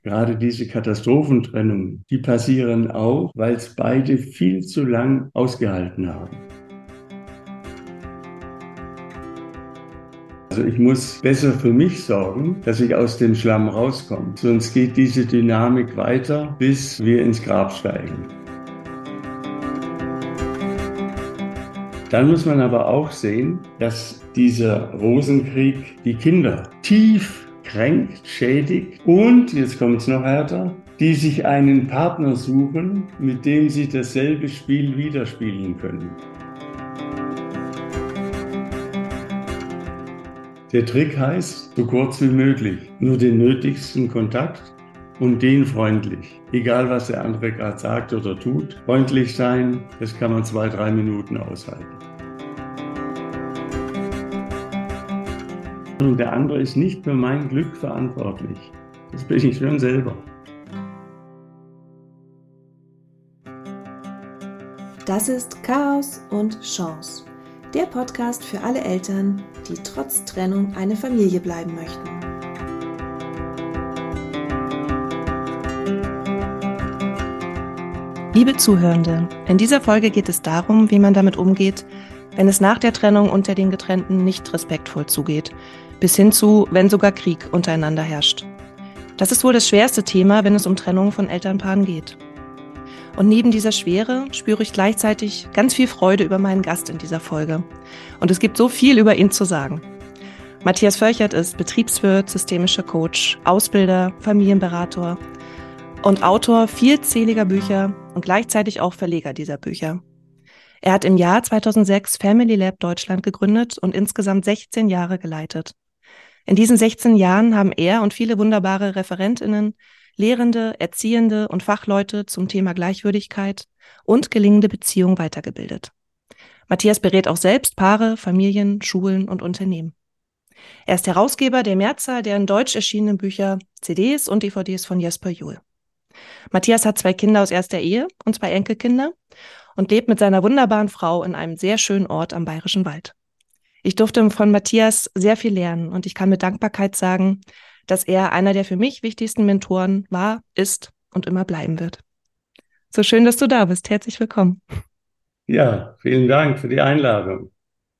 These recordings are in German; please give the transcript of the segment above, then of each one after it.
Gerade diese Katastrophentrennungen, die passieren auch, weil es beide viel zu lang ausgehalten haben. Also ich muss besser für mich sorgen, dass ich aus dem Schlamm rauskomme. Sonst geht diese Dynamik weiter, bis wir ins Grab steigen. Dann muss man aber auch sehen, dass dieser Rosenkrieg die Kinder tief kränkt, schädigt und, jetzt kommt es noch härter, die sich einen Partner suchen, mit dem sie dasselbe Spiel wieder spielen können. Der Trick heißt, so kurz wie möglich, nur den nötigsten Kontakt und den freundlich. Egal, was der andere gerade sagt oder tut, freundlich sein, das kann man 2, 3 Minuten aushalten. Und der andere ist nicht für mein Glück verantwortlich. Das bin ich schon selber. Das ist Chaos und Chance, der Podcast für alle Eltern, die trotz Trennung eine Familie bleiben möchten. Liebe Zuhörende, in dieser Folge geht es darum, wie man damit umgeht, wenn es nach der Trennung unter den Getrennten nicht respektvoll zugeht, bis hin zu, wenn sogar Krieg untereinander herrscht. Das ist wohl das schwerste Thema, wenn es um Trennung von Elternpaaren geht. Und neben dieser Schwere spüre ich gleichzeitig ganz viel Freude über meinen Gast in dieser Folge. Und es gibt so viel über ihn zu sagen. Matthias Völchert ist Betriebswirt, systemischer Coach, Ausbilder, Familienberater und Autor vielzähliger Bücher und gleichzeitig auch Verleger dieser Bücher. Er hat im Jahr 2006 Family Lab Deutschland gegründet und insgesamt 16 Jahre geleitet. In diesen 16 Jahren haben er und viele wunderbare ReferentInnen, Lehrende, Erziehende und Fachleute zum Thema Gleichwürdigkeit und gelingende Beziehung weitergebildet. Matthias berät auch selbst Paare, Familien, Schulen und Unternehmen. Er ist Herausgeber der Mehrzahl der in Deutsch erschienenen Bücher, CDs und DVDs von Jesper Juhl. Matthias hat 2 Kinder aus erster Ehe und 2 Enkelkinder und lebt mit seiner wunderbaren Frau in einem sehr schönen Ort am Bayerischen Wald. Ich durfte von Matthias sehr viel lernen und ich kann mit Dankbarkeit sagen, dass er einer der für mich wichtigsten Mentoren war, ist und immer bleiben wird. So schön, dass du da bist. Herzlich willkommen. Ja, vielen Dank für die Einladung.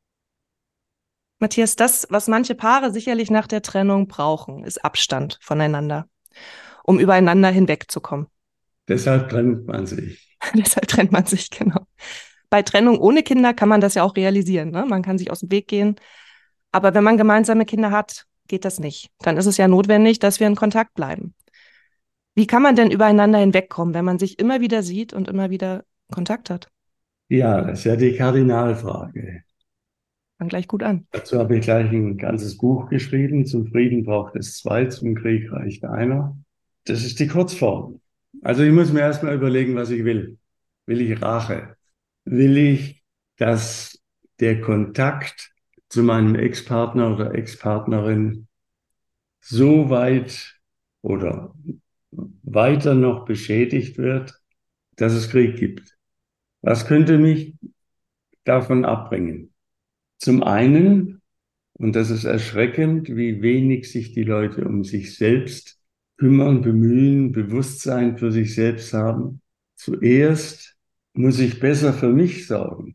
Matthias, das, was manche Paare sicherlich nach der Trennung brauchen, ist Abstand voneinander, um übereinander hinwegzukommen. Deshalb trennt man sich. Deshalb trennt man sich, genau. Bei Trennung ohne Kinder kann man das ja auch realisieren, ne? Man kann sich aus dem Weg gehen. Aber wenn man gemeinsame Kinder hat, geht das nicht. Dann ist es ja notwendig, dass wir in Kontakt bleiben. Wie kann man denn übereinander hinwegkommen, wenn man sich immer wieder sieht und immer wieder Kontakt hat? Ja, das ist ja die Kardinalfrage. Fang gleich gut an. Dazu habe ich gleich ein ganzes Buch geschrieben. Zum Frieden braucht es 2, zum Krieg reicht einer. Das ist die Kurzform. Also ich muss mir erstmal überlegen, was ich will. Will ich Rache? Will ich, dass der Kontakt zu meinem Ex-Partner oder Ex-Partnerin so weit oder weiter noch beschädigt wird, dass es Krieg gibt? Was könnte mich davon abbringen? Zum einen, und das ist erschreckend, wie wenig sich die Leute um sich selbst kümmern, bemühen, Bewusstsein für sich selbst haben. Zuerst muss ich besser für mich sorgen.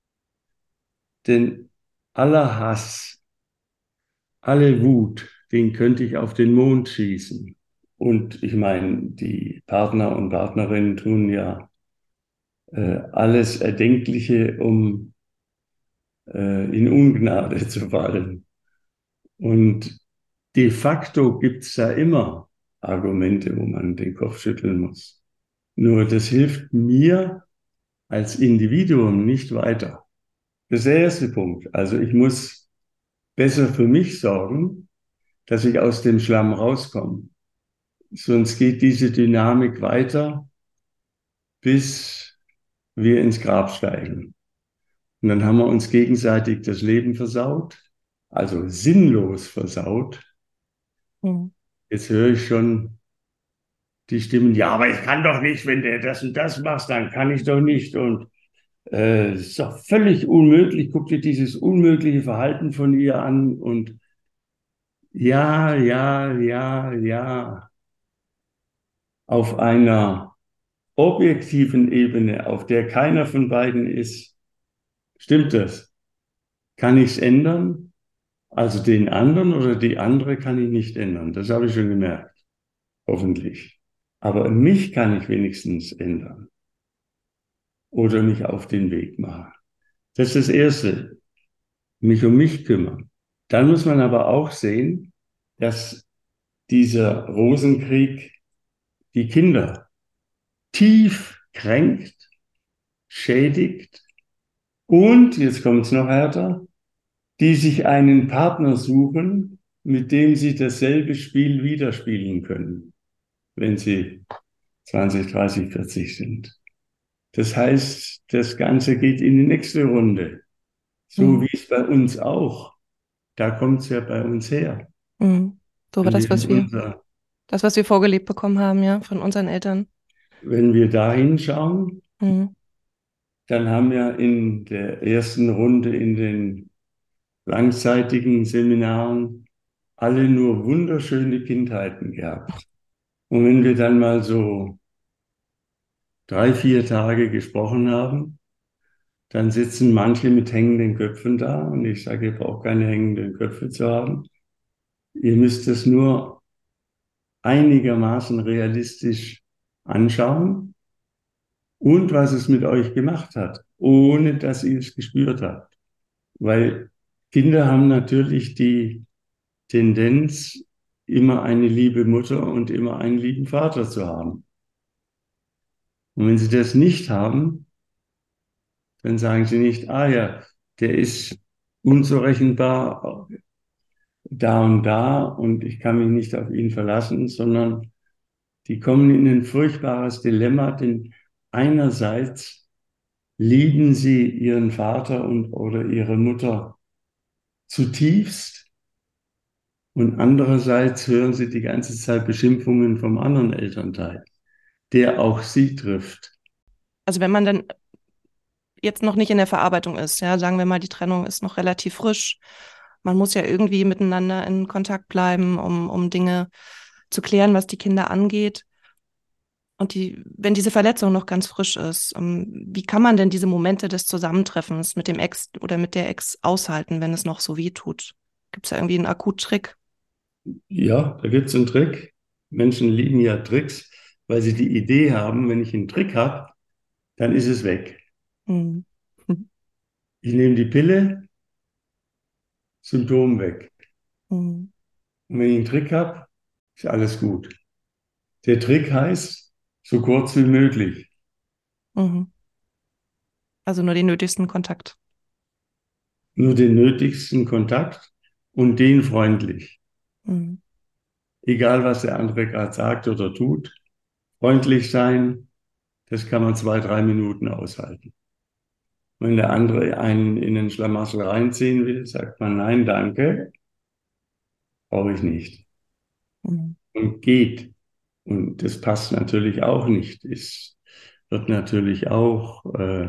Denn aller Hass, alle Wut, den könnte ich auf den Mond schießen. Und ich meine, die Partner und Partnerinnen tun ja alles Erdenkliche, um in Ungnade zu fallen. Und de facto gibt es da immer Argumente, wo man den Kopf schütteln muss. Nur das hilft mir als Individuum nicht weiter. Das ist der erste Punkt. Also ich muss besser für mich sorgen, dass ich aus dem Schlamm rauskomme. Sonst geht diese Dynamik weiter, bis wir ins Grab steigen. Und dann haben wir uns gegenseitig das Leben versaut, also sinnlos versaut. Mhm. Jetzt höre ich schon die Stimmen, ja, aber ich kann doch nicht, wenn der das und das macht, dann kann ich doch nicht. Und es ist doch völlig unmöglich. Guck dir dieses unmögliche Verhalten von ihr an. Und ja, ja, ja, ja. auf einer objektiven Ebene, auf der keiner von beiden ist, stimmt das? Kann ich es ändern? Also den anderen oder die andere kann ich nicht ändern. Das habe ich schon gemerkt, hoffentlich. Aber mich kann ich wenigstens ändern oder mich auf den Weg machen. Das ist das Erste, mich um mich kümmern. Dann muss man aber auch sehen, dass dieser Rosenkrieg die Kinder tief kränkt, schädigt und, jetzt kommt es noch härter, die sich einen Partner suchen, mit dem sie dasselbe Spiel wieder spielen können, wenn sie 20, 30, 40 sind. Das heißt, das Ganze geht in die nächste Runde, so Mhm. wie es bei uns auch. Da kommt es ja bei uns her. Mhm. So war Wenn das, wir in das, was wir vorgelebt bekommen haben, ja, von unseren Eltern. wenn wir da hinschauen, Mhm. dann haben wir in der ersten Runde in den langzeitigen Seminaren alle nur wunderschöne Kindheiten gehabt. Und wenn wir dann mal so 3, 4 Tage gesprochen haben, dann sitzen manche mit hängenden Köpfen da. Und ich sage, ihr braucht keine hängenden Köpfe zu haben. Ihr müsst es nur einigermaßen realistisch anschauen und was es mit euch gemacht hat, ohne dass ihr es gespürt habt. Weil Kinder haben natürlich die Tendenz, immer eine liebe Mutter und immer einen lieben Vater zu haben. Und wenn sie das nicht haben, dann sagen sie nicht, ah ja, der ist unzurechenbar da und ich kann mich nicht auf ihn verlassen, sondern die kommen in ein furchtbares Dilemma, denn einerseits lieben sie ihren Vater oder ihre Mutter zutiefst und andererseits hören sie die ganze Zeit Beschimpfungen vom anderen Elternteil, der auch sie trifft. Also wenn man dann jetzt noch nicht in der Verarbeitung ist, ja, sagen wir mal, die Trennung ist noch relativ frisch. Man muss ja irgendwie miteinander in Kontakt bleiben, um Dinge zu klären, was die Kinder angeht. Und wenn diese Verletzung noch ganz frisch ist, wie kann man denn diese Momente des Zusammentreffens mit dem Ex oder mit der Ex aushalten, wenn es noch so weh tut? Gibt es da irgendwie einen Akuttrick? Ja, da gibt es einen Trick. Menschen lieben ja Tricks, weil sie die Idee haben, wenn ich einen Trick habe, dann ist es weg. Hm. Hm. Ich nehme die Pille, Symptom weg. Hm. Und wenn ich einen Trick habe, ist alles gut. Der Trick heißt, so kurz wie möglich. Mhm. Also nur den nötigsten Kontakt. Nur den nötigsten Kontakt und den freundlich. Mhm. Egal, was der andere gerade sagt oder tut, freundlich sein, das kann man 2, 3 Minuten aushalten. Wenn der andere einen in den Schlamassel reinziehen will, sagt man nein, danke, brauche ich nicht. Mhm. Und geht. Und das passt natürlich auch nicht. Es wird natürlich auch,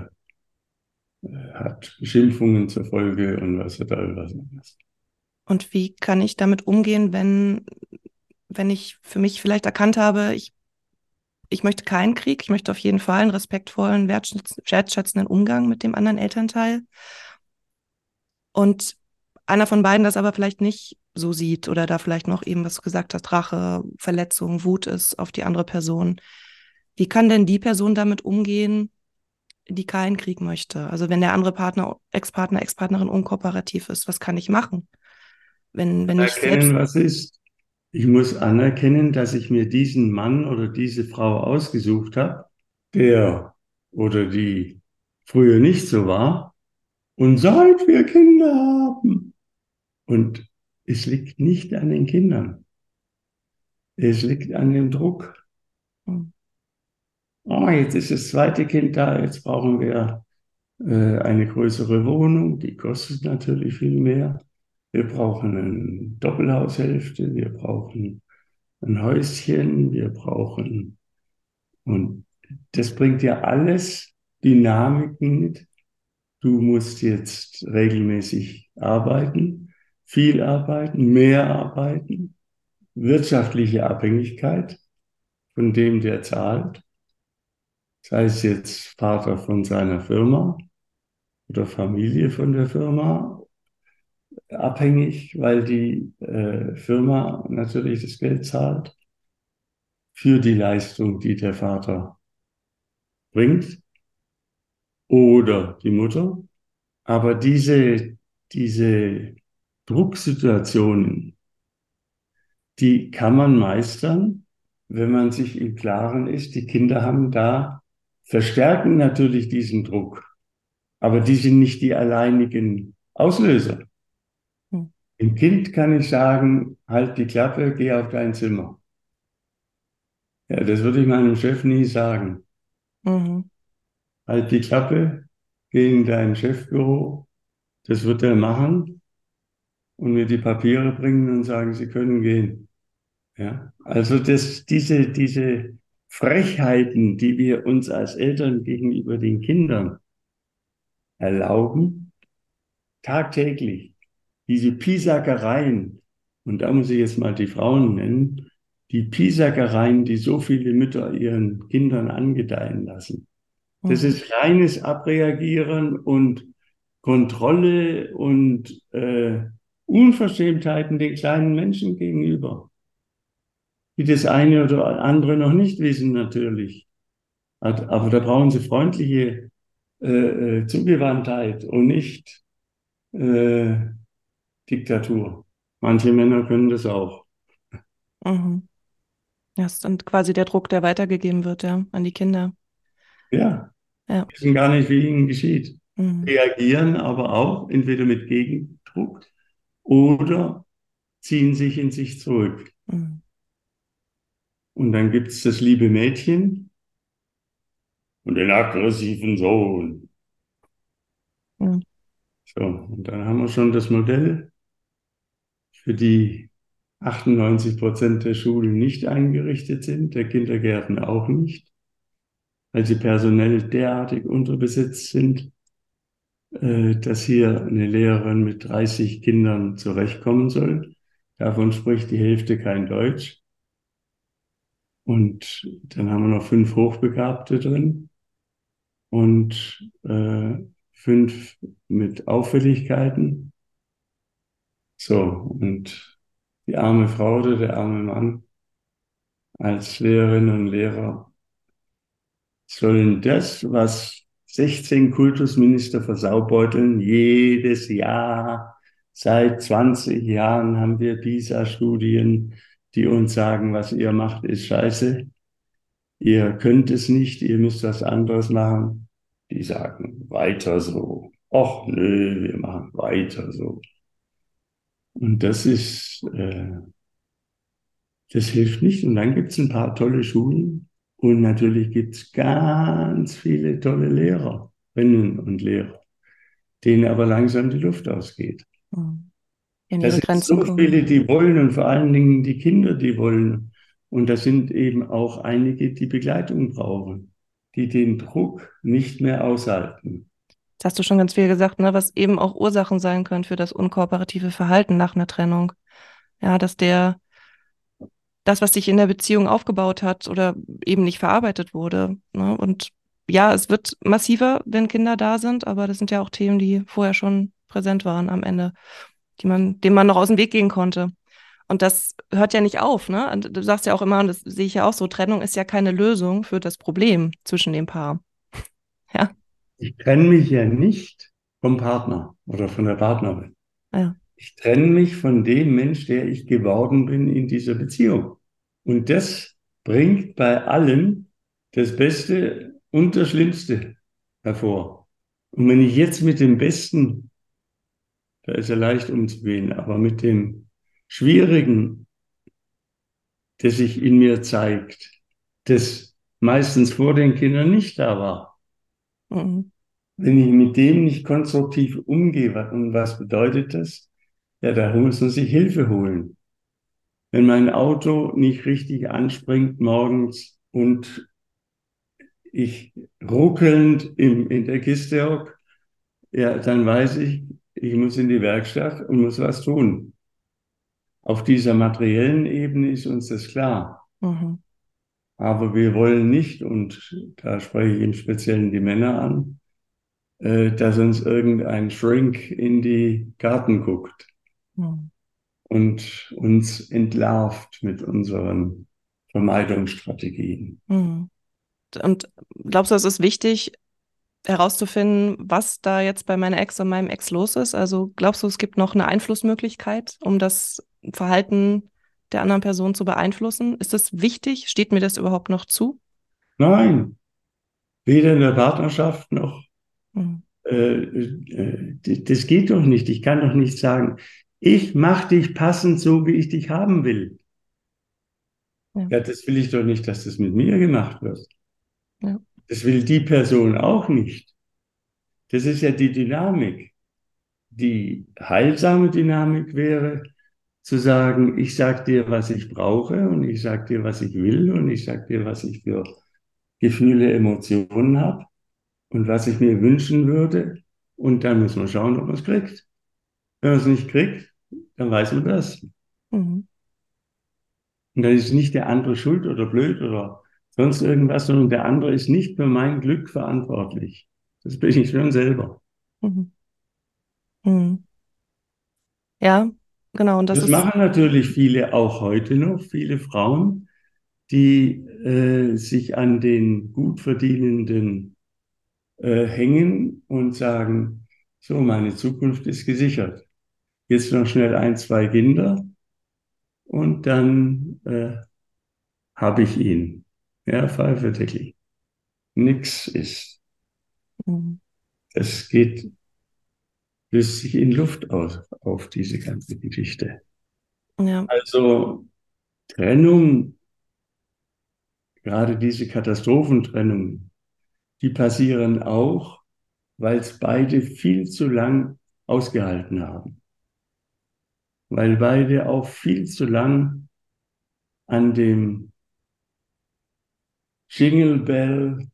hat Beschimpfungen zur Folge und was da was anderes. Und wie kann ich damit umgehen, wenn ich für mich vielleicht erkannt habe, ich möchte keinen Krieg, ich möchte auf jeden Fall einen respektvollen, wertschätzenden Umgang mit dem anderen Elternteil. Und einer von beiden das aber vielleicht nicht so sieht oder da vielleicht noch eben, was du gesagt hast, Rache, Verletzung, Wut ist auf die andere Person. Wie kann denn die Person damit umgehen, die keinen Krieg möchte? Also wenn der andere Partner, Ex-Partner, Ex-Partnerin unkooperativ ist, was kann ich machen? Wenn ich selbst. Erkennen, was ist. Ich muss anerkennen, dass ich mir diesen Mann oder diese Frau ausgesucht habe, der oder die früher nicht so war und seit wir Kinder haben. Und es liegt nicht an den Kindern. Es liegt an dem Druck. Hm. Oh, jetzt ist das zweite Kind da, jetzt brauchen wir eine größere Wohnung, die kostet natürlich viel mehr. Wir brauchen eine Doppelhaushälfte, wir brauchen ein Häuschen, wir brauchen, und das bringt ja alles Dynamiken mit. Du musst jetzt regelmäßig arbeiten, viel arbeiten, mehr arbeiten, wirtschaftliche Abhängigkeit. von dem, der zahlt, sei es jetzt Vater von seiner Firma oder Familie von der Firma, abhängig, weil die Firma natürlich das Geld zahlt für die Leistung, die der Vater bringt oder die Mutter. Aber diese Drucksituationen, die kann man meistern, wenn man sich im Klaren ist, die Kinder haben da, verstärken natürlich diesen Druck, aber die sind nicht die alleinigen Auslöser. Hm. Dem Kind kann ich sagen, halt die Klappe, geh auf dein Zimmer. Ja, das würde ich meinem Chef nie sagen. Mhm. Halt die Klappe, geh in dein Chefbüro, das wird er machen und mir die Papiere bringen und sagen, Sie können gehen. Ja, also diese Frechheiten, die wir uns als Eltern gegenüber den Kindern erlauben, tagtäglich, diese Piesackereien, und da muss ich jetzt mal die Frauen nennen, die Piesackereien, die so viele Mütter ihren Kindern angedeihen lassen. Das Mhm. ist reines Abreagieren und Kontrolle und Unverschämtheiten den kleinen Menschen gegenüber, die das eine oder andere noch nicht wissen natürlich. Aber da brauchen sie freundliche Zugewandtheit und nicht äh, Diktatur. Manche Männer können das auch. Mhm. Das ist dann quasi der Druck, der weitergegeben wird, ja, an die Kinder. Ja, Ja. wissen gar nicht, wie ihnen geschieht. Mhm. Reagieren aber auch entweder mit Gegendruck oder ziehen sich in sich zurück. Mhm. Und dann gibt es das liebe Mädchen und den aggressiven Sohn. Mhm. So, und dann haben wir schon das Modell für die 98% der Schulen nicht eingerichtet sind, der Kindergärten auch nicht, weil sie personell derartig unterbesetzt sind, dass hier eine Lehrerin mit 30 Kindern zurechtkommen soll. Davon spricht die Hälfte kein Deutsch. Und dann haben wir noch 5 Hochbegabte drin und 5 mit Auffälligkeiten. So, und die arme Frau oder der arme Mann als Lehrerinnen und Lehrer sollen das, was 16 Kultusminister versaubeuteln, jedes Jahr, seit 20 Jahren haben wir PISA-Studien, die uns sagen, was ihr macht, ist scheiße. Ihr könnt es nicht, ihr müsst was anderes machen. Die sagen, weiter so. Och nö, wir machen weiter so. Und das hilft nicht. Und dann gibt es ein paar tolle Schulen. Und natürlich gibt es ganz viele tolle Lehrerinnen und Lehrer, denen aber langsam die Luft ausgeht. Mhm. In Das ihre sind Grenzen so kommen. viele, die wollen und vor allen Dingen die Kinder, die wollen. Und das sind eben auch einige, die Begleitung brauchen, die den Druck nicht mehr aushalten. Das hast du schon ganz viel gesagt, ne, was eben auch Ursachen sein können für das unkooperative Verhalten nach einer Trennung. Ja, dass das, was sich in der Beziehung aufgebaut hat oder eben nicht verarbeitet wurde. Ne? Und ja, es wird massiver, wenn Kinder da sind, aber das sind ja auch Themen, die vorher schon präsent waren am Ende, denen man noch aus dem Weg gehen konnte. Und das hört ja nicht auf, ne? Und du sagst ja auch immer, und das sehe ich ja auch so, Trennung ist ja keine Lösung für das Problem zwischen dem Paar. Ja, Ich trenne mich ja nicht vom Partner oder von der Partnerin. ja. Ich trenne mich von dem Mensch, der ich geworden bin in dieser Beziehung. Und das bringt bei allen das Beste und das Schlimmste hervor. Und wenn ich jetzt mit dem Besten, da ist ja leicht umzugehen, aber mit dem Schwierigen, das sich in mir zeigt, das meistens vor den Kindern nicht da war, Mhm. wenn ich mit dem nicht konstruktiv umgehe, und was bedeutet das? Ja, da muss man sich Hilfe holen. Wenn mein Auto nicht richtig anspringt morgens und ich ruckelnd in der Kiste hocke, ja, dann weiß ich, ich muss in die Werkstatt und muss was tun. Auf dieser materiellen Ebene ist uns das klar. Mhm. Aber wir wollen nicht, und da spreche ich im Speziellen die Männer an, dass uns irgendein Shrink in die Garten guckt Mhm. und uns entlarvt mit unseren Vermeidungsstrategien. Mhm. Und glaubst du, es ist wichtig, herauszufinden, was da jetzt bei meiner Ex und meinem Ex los ist? Also glaubst du, es gibt noch eine Einflussmöglichkeit, um das Verhalten der anderen Person zu beeinflussen? Ist das wichtig? Steht mir das überhaupt noch zu? Nein, weder in der Partnerschaft noch, Mhm. das geht doch nicht. Ich kann doch nicht sagen, ich mache dich passend so, wie ich dich haben will. Ja, Ja, das will ich doch nicht, dass das mit mir gemacht wird. ja. Das will die Person auch nicht. Das ist ja die Dynamik. Die heilsame Dynamik wäre zu sagen, ich sag dir, was ich brauche und ich sag dir, was ich will und ich sag dir, was ich für Gefühle, Emotionen habe und was ich mir wünschen würde. Und dann muss man schauen, ob man es kriegt. Wenn man es nicht kriegt, dann weiß man das. Mhm. Und dann ist nicht der andere schuld oder blöd oder sonst irgendwas, sondern der andere ist nicht für mein Glück verantwortlich. Das bin ich schon selber. Mhm. Mhm. Ja, genau. Und das Das ist, machen natürlich viele auch heute noch, viele Frauen, die sich an den gut verdienenden hängen und sagen, so, meine Zukunft ist gesichert. Jetzt noch schnell ein, zwei Kinder und dann habe ich ihn. Ja, Pfeife, Deckel. Nix ist. mhm. Es geht, löst sich in Luft aus, auf diese ganze Geschichte. Ja, Also Trennung, gerade diese Katastrophentrennung, die passieren auch, weil es beide viel zu lang ausgehalten haben. Weil beide auch viel zu lang an dem Jingle Bell,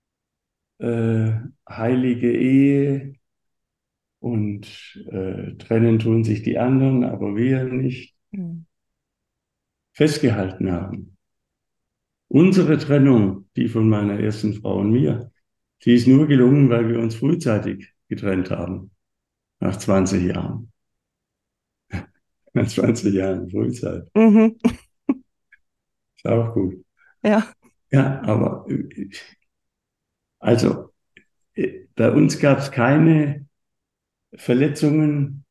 heilige Ehe und trennen tun sich die anderen, aber wir nicht, mhm. festgehalten haben. Unsere Trennung, die von meiner ersten Frau und mir, die ist nur gelungen, weil wir uns frühzeitig getrennt haben, nach 20 Jahren. Nach 20 Jahren Frühzeit. Mhm. Ist auch gut. Ja, Ja, aber also bei uns gab es keine Verletzungen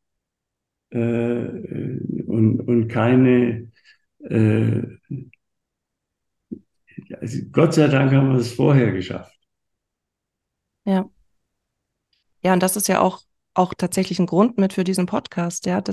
und keine, äh, also Gott sei Dank haben wir es vorher geschafft. ja. Ja, und das ist ja auch tatsächlich ein Grund mit für diesen Podcast, ja,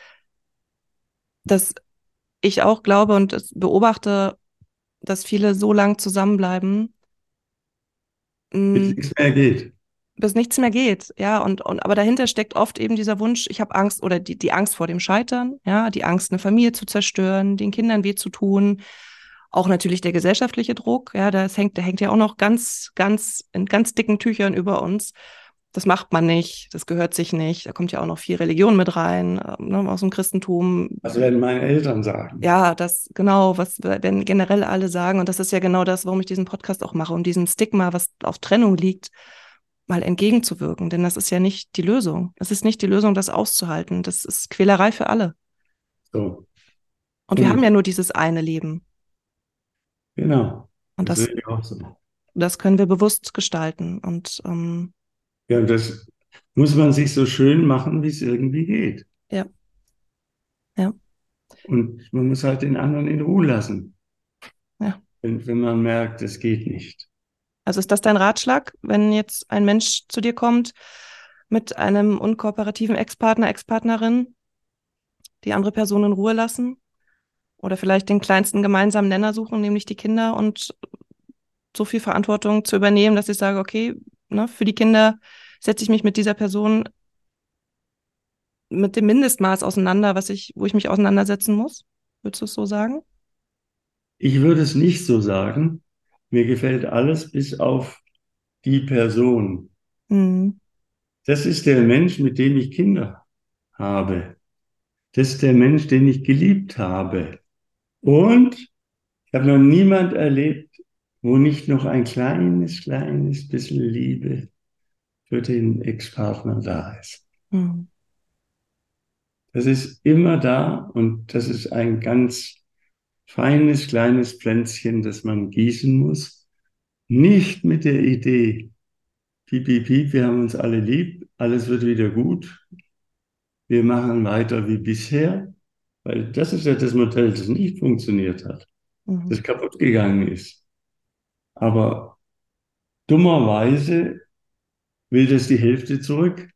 dass ich auch glaube und es beobachte, dass viele so lang zusammenbleiben, Bis mh, nichts mehr geht. bis nichts mehr geht, ja, und aber dahinter steckt oft eben dieser Wunsch, ich habe Angst oder die Angst vor dem Scheitern, ja, die Angst, eine Familie zu zerstören, den Kindern weh zu tun, auch natürlich der gesellschaftliche Druck, ja, der hängt ja auch noch ganz in ganz dicken Tüchern über uns. Das macht man nicht, das gehört sich nicht. Da kommt ja auch noch viel Religion mit rein, ne, aus dem Christentum. Das werden meine Eltern sagen. Ja, das genau, was wenn generell alle sagen, und das ist ja genau das, warum ich diesen Podcast auch mache, um diesem Stigma, was auf Trennung liegt, mal entgegenzuwirken. Denn das ist ja nicht die Lösung. Es ist nicht die Lösung, das auszuhalten. Das ist Quälerei für alle. So, Und wir haben ja und nur dieses eine Leben. genau, Und das sehe ich auch so. das können wir bewusst gestalten. Und Ja, und das muss man sich so schön machen, wie es irgendwie geht. ja, ja, Und man muss halt den anderen in Ruhe lassen, ja. wenn man merkt, es geht nicht. Also ist das dein Ratschlag, wenn jetzt ein Mensch zu dir kommt mit einem unkooperativen Ex-Partner, Ex-Partnerin, die andere Person in Ruhe lassen oder vielleicht den kleinsten gemeinsamen Nenner suchen, nämlich die Kinder und so viel Verantwortung zu übernehmen, dass ich sage, okay, ne, für die Kinder setze ich mich mit dieser Person mit dem Mindestmaß auseinander, wo ich mich auseinandersetzen muss? Würdest du es so sagen? Ich würde es nicht so sagen. Mir gefällt alles bis auf die Person. Mhm. Das ist der Mensch, mit dem ich Kinder habe. Das ist der Mensch, den ich geliebt habe. Und ich habe noch niemand erlebt, wo nicht noch ein kleines bisschen Liebe für den Ex-Partner da ist. Mhm. Das ist immer da und das ist ein ganz feines, kleines Pflänzchen, das man gießen muss. Nicht mit der Idee, piep, piep, piep, wir haben uns alle lieb, alles wird wieder gut, wir machen weiter wie bisher, weil das ist ja das Modell, das nicht funktioniert hat, Mhm. das kaputt gegangen ist. Aber dummerweise will das die Hälfte zurück,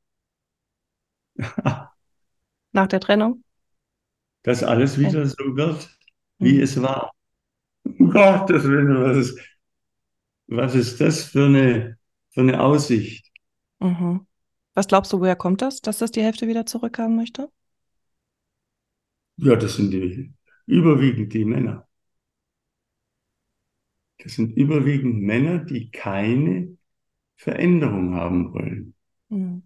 Nach der Trennung? dass alles Ja. wieder so wird, wie Mhm. es war. Um Gottes Willen, was ist das für eine Aussicht? Mhm. Was glaubst du, woher kommt das, dass das die Hälfte wieder zurückhaben möchte? Ja, das sind überwiegend die Männer. Das sind überwiegend Männer, die keine Veränderung haben wollen. Mhm.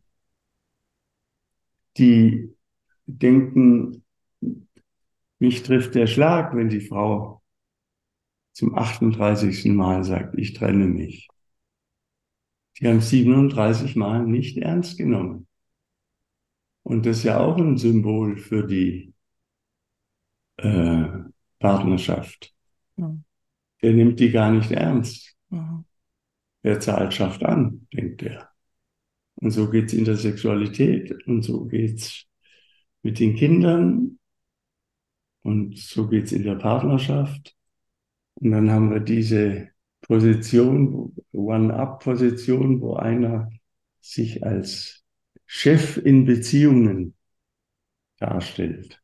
Die denken, mich trifft der Schlag, wenn die Frau zum 38. Mal sagt, ich trenne mich. Die haben 37 Mal nicht ernst genommen. Und das ist ja auch ein Symbol für die äh, Partnerschaft. Mhm. Der nimmt die gar nicht ernst. Mhm. Wer zahlt, schafft an, denkt er. Und so geht's in der Sexualität und so geht's mit den Kindern und so geht's in der Partnerschaft. Und dann haben wir diese Position, One-Up-Position, wo einer sich als Chef in Beziehungen darstellt.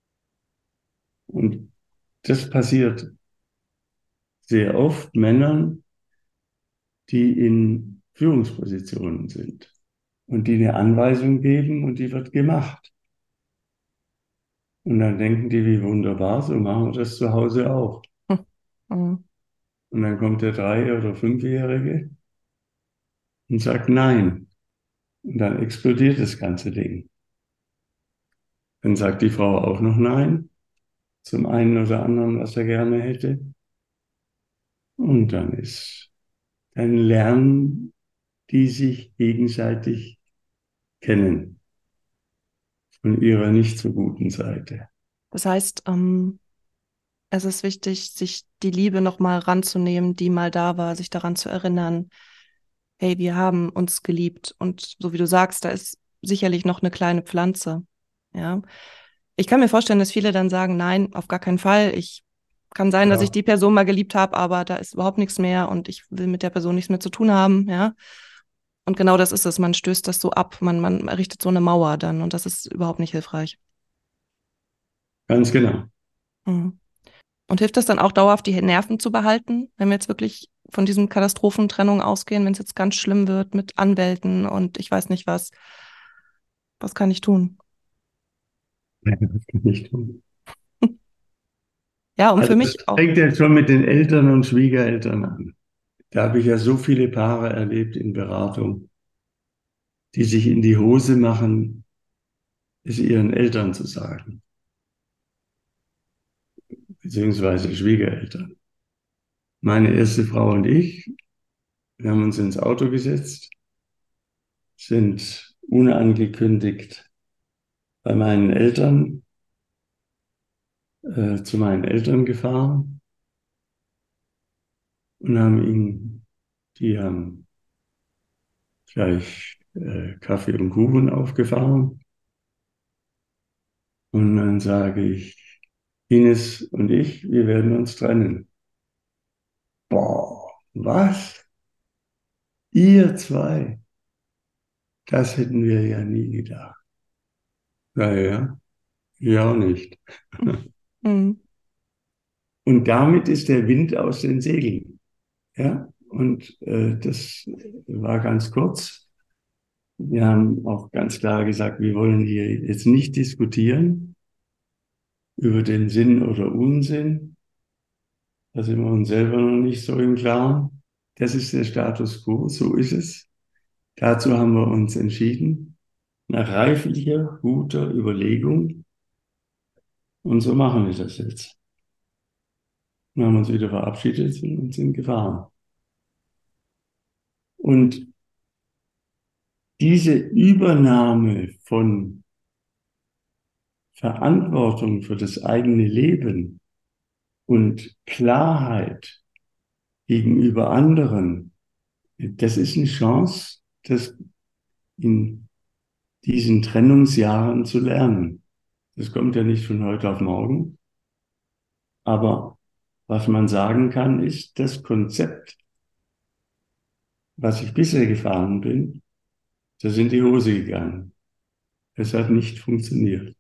Und das passiert sehr oft Männern, die in Führungspositionen sind und die eine Anweisung geben und die wird gemacht. Und dann denken die, wie wunderbar, so machen wir das zu Hause auch. Mhm. Und dann kommt der 3- oder 5-Jährige und sagt Nein. Und dann explodiert das ganze Ding. Dann sagt die Frau auch noch Nein zum einen oder anderen, was er gerne hätte. Und dann lernen die sich gegenseitig kennen von ihrer nicht so guten Seite. Das heißt, es ist wichtig, sich die Liebe nochmal ranzunehmen, die mal da war, sich daran zu erinnern, hey, wir haben uns geliebt. Und so wie du sagst, da ist sicherlich noch eine kleine Pflanze. Ja. Ich kann mir vorstellen, dass viele dann sagen, nein, auf gar keinen Fall. Ich kann sein, dass ich Ja, die Person mal geliebt habe, aber da ist überhaupt nichts mehr und ich will mit der Person nichts mehr zu tun haben, ja. Und genau das ist es. Man stößt das so ab, man errichtet so eine Mauer dann und das ist überhaupt nicht hilfreich. ganz genau. Mhm. Und hilft das dann auch dauerhaft, die Nerven zu behalten, wenn wir jetzt wirklich von diesen Katastrophentrennungen ausgehen, wenn es jetzt ganz schlimm wird mit Anwälten und ich weiß nicht was, was kann ich tun? Nein, das kann ich nicht tun. Ja, und Also für das mich auch. fängt ja schon mit den Eltern und Schwiegereltern an. Da habe ich ja so viele Paare erlebt in Beratung, die sich in die Hose machen, es ihren Eltern zu sagen, beziehungsweise Schwiegereltern. Meine erste Frau und ich, wir haben uns ins Auto gesetzt, sind unangekündigt bei meinen Eltern, zu meinen Eltern gefahren und haben die haben gleich Kaffee und Kuchen aufgefahren. Und dann sage ich, Ines und ich, wir werden uns trennen. Boah, was? Ihr zwei? Das hätten wir ja nie gedacht. Naja, ja auch nicht. Mhm. Und damit ist der Wind aus den Segeln. Ja, und das war ganz kurz. Wir haben auch ganz klar gesagt, wir wollen hier jetzt nicht diskutieren über den Sinn oder Unsinn. Da sind wir uns selber noch nicht so im Klaren. Das ist der Status quo, so ist es. Dazu haben wir uns entschieden, nach reiflicher, guter Überlegung. Und so machen wir das jetzt. und haben uns wieder verabschiedet und sind gefahren. Und diese Übernahme von Verantwortung für das eigene Leben und Klarheit gegenüber anderen, das ist eine Chance, das in diesen Trennungsjahren zu lernen. Das kommt ja nicht von heute auf morgen, aber was man sagen kann, ist, das Konzept, was ich bisher gefahren bin, das ist in die Hose gegangen. Es hat nicht funktioniert.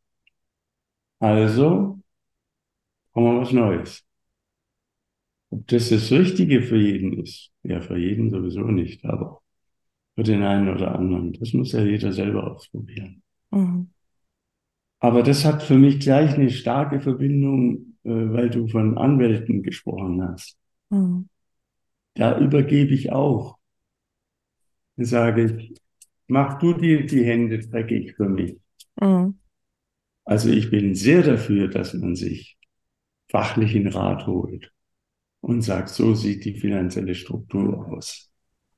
Also haben wir was Neues. Ob das das Richtige für jeden ist, ja, für jeden sowieso nicht, aber für den einen oder anderen, das muss ja jeder selber ausprobieren. Mhm. Aber das hat für mich gleich eine starke Verbindung, weil du von Anwälten gesprochen hast. Mhm. Da übergebe ich auch. Dann sage ich, mach du dir die Hände dreckig für mich. Mhm. Also ich bin sehr dafür, dass man sich fachlichen Rat holt und sagt, so sieht die finanzielle Struktur aus.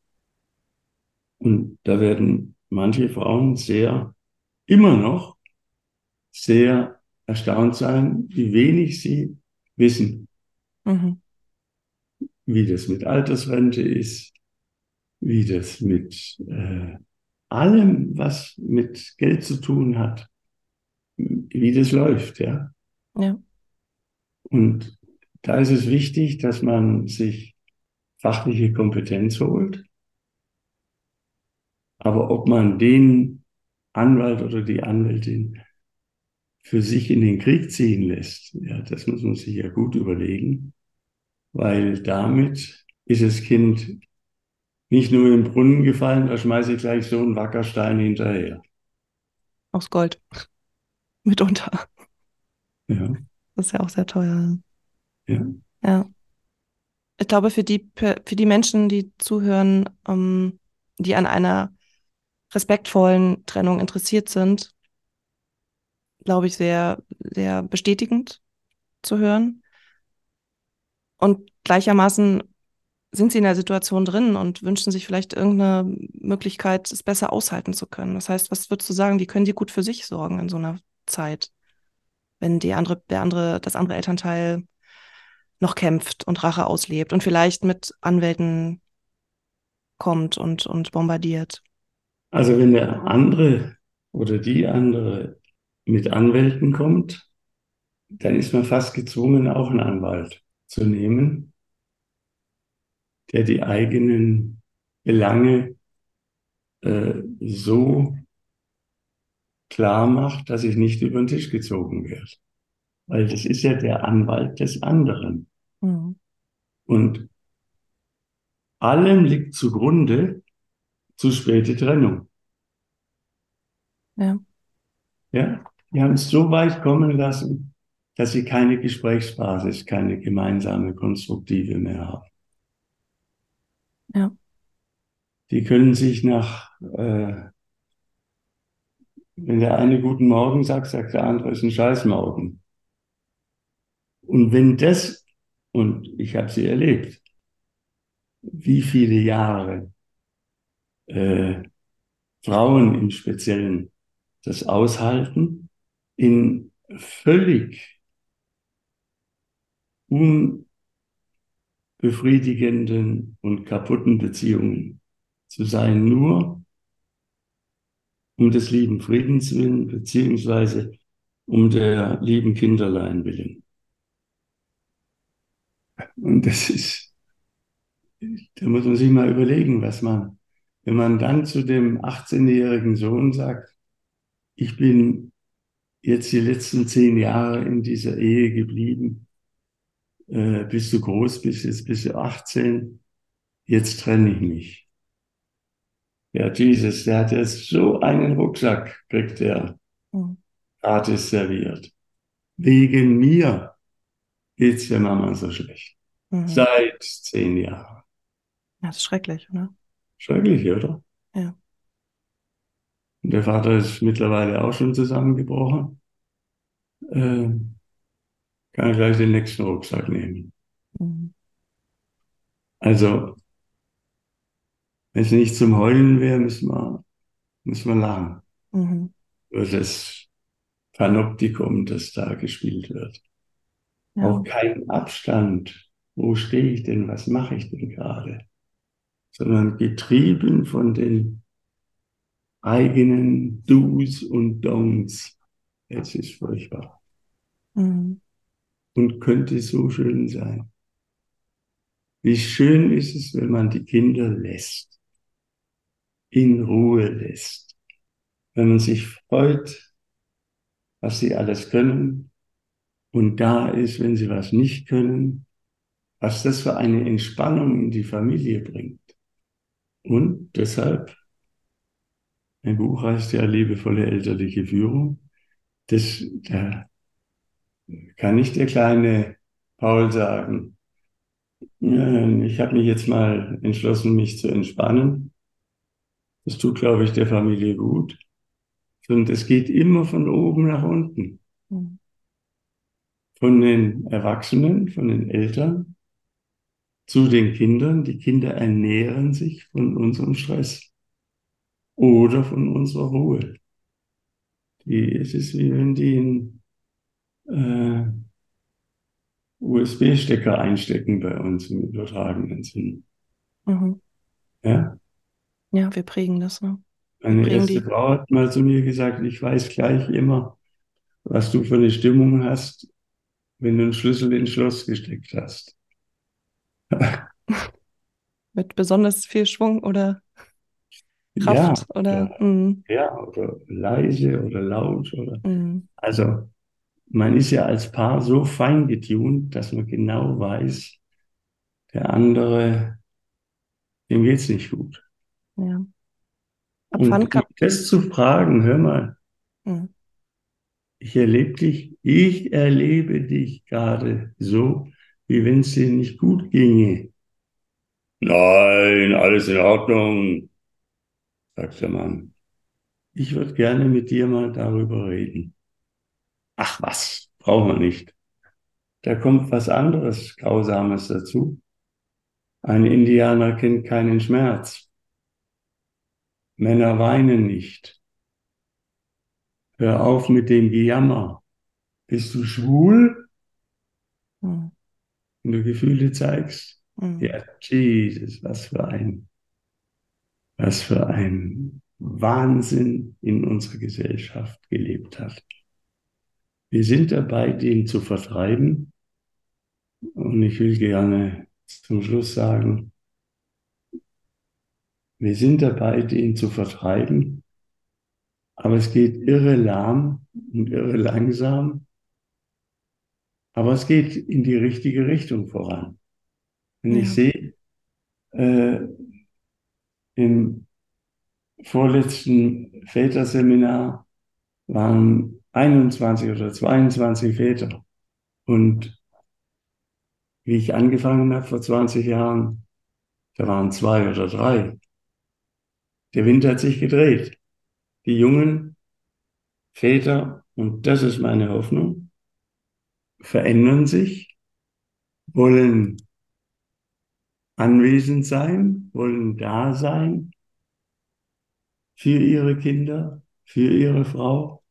Und da werden manche Frauen immer noch sehr erstaunt sein, wie wenig sie wissen, Mhm. wie das mit Altersrente ist, wie das mit allem, was mit Geld zu tun hat, wie das läuft, ja. Ja. Und da ist es wichtig, dass man sich fachliche Kompetenz holt. Aber ob man den Anwalt oder die Anwältin für sich in den Krieg ziehen lässt, ja, das muss man sich ja gut überlegen, weil damit ist das Kind nicht nur im Brunnen gefallen, da schmeiße ich gleich so einen Wackerstein hinterher. Aus Gold. Mitunter. Ja, Das ist ja auch sehr teuer. ja. Ja. Ich glaube, für die Menschen, die zuhören, die an einer respektvollen Trennung interessiert sind, glaube ich, sehr, sehr bestätigend zu hören. Und gleichermaßen sind sie in der Situation drin und wünschen sich vielleicht irgendeine Möglichkeit, es besser aushalten zu können. Das heißt, was würdest du sagen, wie können die gut für sich sorgen in so einer Zeit, wenn das andere Elternteil noch kämpft und Rache auslebt und vielleicht mit Anwälten kommt und bombardiert? Also wenn der andere oder die andere mit Anwälten kommt, dann ist man fast gezwungen, auch einen Anwalt zu nehmen, der die eigenen Belange so klar macht, dass ich nicht über den Tisch gezogen werde. Weil das ist ja der Anwalt des anderen. Mhm. Und allem liegt zugrunde zu späte Trennung. Ja, Ja? Die haben es so weit kommen lassen, dass sie keine Gesprächsbasis, keine gemeinsame konstruktive mehr haben. ja, Die können sich wenn der eine guten Morgen sagt, sagt der andere, ist ein Scheißmorgen. Und wenn das, und ich habe sie erlebt, wie viele Jahre äh, Frauen im Speziellen das aushalten, in völlig unbefriedigenden und kaputten Beziehungen zu sein, nur um des lieben Friedens willen, beziehungsweise um der lieben Kinderlein willen. Und da muss man sich mal überlegen, wenn man dann zu dem 18-jährigen Sohn sagt, ich bin jetzt die letzten 10 Jahre in dieser Ehe geblieben, bis du groß bist, jetzt bist du 18, jetzt trenne ich mich. Ja, Jesus, der hat jetzt so einen Rucksack, kriegt er mhm. gratis serviert. Wegen mir geht's der Mama so schlecht. Mhm. Seit 10 Jahren. Das ist schrecklich, oder? Schrecklich, oder? Ja, Und der Vater ist mittlerweile auch schon zusammengebrochen. Kann er gleich den nächsten Rucksack nehmen. Also, wenn es nicht zum Heulen wäre, müssen wir lachen. Mhm. Über das Panoptikum, das da gespielt wird. Auch Ja. kein Abstand. Wo stehe ich denn? Was mache ich denn gerade? Sondern getrieben von den eigenen Do's und Don'ts. Es ist furchtbar Mhm. und könnte so schön sein. Wie schön ist es, wenn man die Kinder lässt, in Ruhe lässt, wenn man sich freut, was sie alles können und da ist, wenn sie was nicht können, was das für eine Entspannung in die Familie bringt. Und deshalb, mein Buch heißt ja Liebevolle elterliche Führung, da kann nicht der kleine Paul sagen, ja, ich habe mich jetzt mal entschlossen, mich zu entspannen. Das tut, glaube ich, der Familie gut. Und es geht immer von oben nach unten. Mhm. Von den Erwachsenen, von den Eltern zu den Kindern. Die Kinder ernähren sich von unserem Stress oder von unserer Ruhe. Es ist wie wenn die einen USB-Stecker einstecken bei uns im übertragenen Sinn. Mhm. Ja? Ja, wir prägen das, ne? Wir Meine prägen erste die. Frau hat mal zu mir gesagt, ich weiß gleich immer, was du für eine Stimmung hast, wenn du einen Schlüssel ins Schloss gesteckt hast. Mit besonders viel Schwung oder Ja, Kraft oder. Mhm. oder leise oder laut oder. Mhm. Also man ist ja als Paar so fein getunt, dass man genau weiß, der andere, dem geht's nicht gut. Ja. Ab wann Und kann. ihm das zu fragen, hör mal, Mhm. ich erlebe dich gerade so, wie wenn es dir nicht gut ginge. Nein, alles in Ordnung, sagt der Mann. Ich würde gerne mit dir mal darüber reden. Ach was, brauchen wir nicht. Da kommt was anderes Grausames dazu. Ein Indianer kennt keinen Schmerz. Männer weinen nicht. Hör auf mit dem Gejammer. Bist du schwul, Mhm. wenn du Gefühle zeigst? Mhm. Ja, Jesus, was für ein Wahnsinn in unserer Gesellschaft gelebt hat. Wir sind dabei, den zu vertreiben. Und ich will gerne zum Schluss sagen, wir sind dabei, den zu vertreiben, aber es geht irre lahm und irre langsam, aber es geht in die richtige Richtung voran. Wenn ich Ja. sehe, äh, im vorletzten Väterseminar waren 21 oder 22 Väter. Und wie ich angefangen habe vor 20 Jahren, da waren 2 oder 3. Der Wind hat sich gedreht. Die jungen Väter, und das ist meine Hoffnung, verändern sich, wollen anwesend sein, wollen da sein für ihre Kinder, für ihre Frau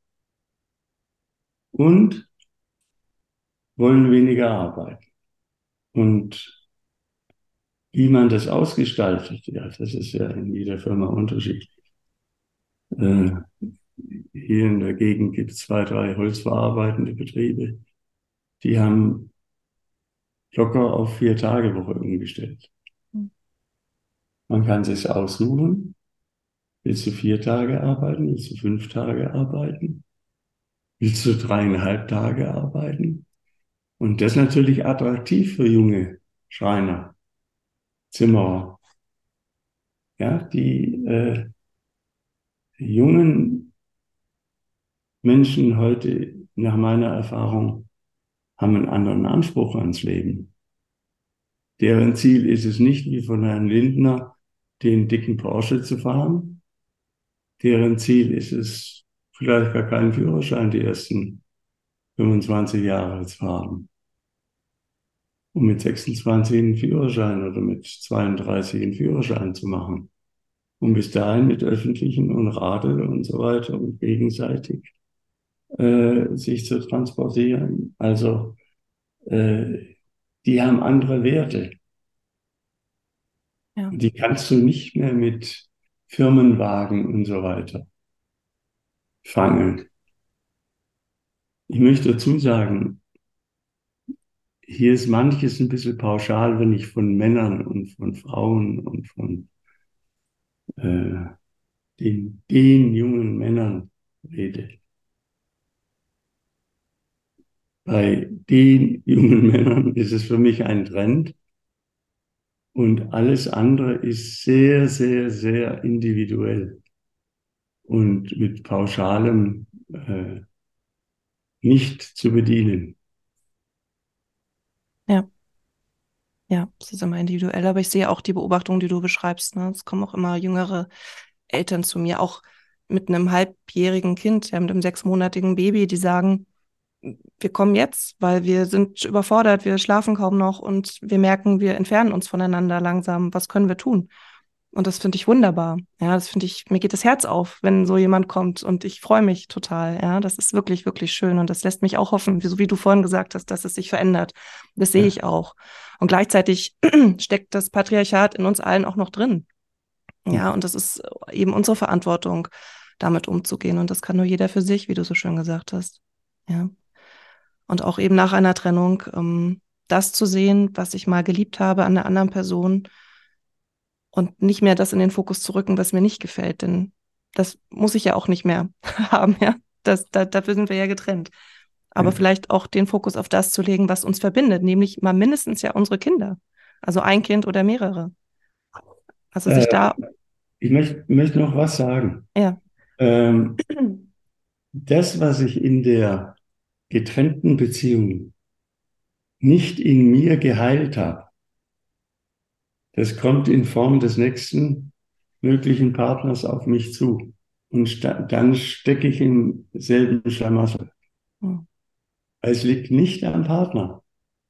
und wollen weniger arbeiten. Und wie man das ausgestaltet, ja, das ist ja in jeder Firma unterschiedlich. Äh, Hier in der Gegend gibt es 2, 3 holzverarbeitende Betriebe, die haben locker auf 4-Tage-Woche umgestellt. Man kann sich aussuchen, willst du 4 Tage arbeiten, willst du 5 Tage arbeiten, willst du 3,5 Tage arbeiten? Und das ist natürlich attraktiv für junge Schreiner, Zimmerer. Ja, die jungen Menschen heute, nach meiner Erfahrung, haben einen anderen Anspruch ans Leben. Deren Ziel ist es nicht, wie von Herrn Lindner, den dicken Porsche zu fahren. Deren Ziel ist es, vielleicht gar keinen Führerschein die ersten 25 Jahre zu haben. um mit 26 einen Führerschein oder mit 32 einen Führerschein zu machen. Und bis dahin mit öffentlichen und Radl und so weiter und gegenseitig sich zu transportieren. Also die haben andere Werte. Ja, Die kannst du nicht mehr mit Firmenwagen und so weiter fangen. Ich möchte dazu sagen, hier ist manches ein bisschen pauschal, wenn ich von Männern und von Frauen und von äh, den jungen Männern rede. Bei den jungen Männern ist es für mich ein Trend und alles andere ist sehr, sehr, sehr individuell und mit Pauschalem nicht zu bedienen. ja, ja, es ist immer individuell, aber ich sehe auch die Beobachtung, die du beschreibst. Ne? Es kommen auch immer jüngere Eltern zu mir, auch mit einem halbjährigen Kind, ja, mit einem 6-monatigen Baby, die sagen, wir kommen jetzt, weil wir sind überfordert, wir schlafen kaum noch und wir merken, wir entfernen uns voneinander langsam. Was können wir tun? Und das finde ich wunderbar. Ja, das finde ich, mir geht das Herz auf, wenn so jemand kommt und ich freue mich total. Ja, das ist wirklich, wirklich schön und das lässt mich auch hoffen, so wie du vorhin gesagt hast, dass es sich verändert. Das sehe Ja. ich auch. Und gleichzeitig steckt das Patriarchat in uns allen auch noch drin. Ja, und das ist eben unsere Verantwortung, damit umzugehen. Und das kann nur jeder für sich, wie du so schön gesagt hast. Ja. Und auch eben nach einer Trennung, das zu sehen, was ich mal geliebt habe an der anderen Person und nicht mehr das in den Fokus zu rücken, was mir nicht gefällt. Denn das muss ich ja auch nicht mehr haben, ja. Dafür sind wir ja getrennt. Aber Ja. vielleicht auch den Fokus auf das zu legen, was uns verbindet, nämlich mal mindestens ja unsere Kinder. Also ein Kind oder mehrere. Also sich Äh, da, ich möchte noch was sagen. ja. Ähm, Das, was ich in der getrennten Beziehung nicht in mir geheilt habe, das kommt in Form des nächsten möglichen Partners auf mich zu. Und dann stecke ich im selben Schlamassel. Hm. Es liegt nicht am Partner,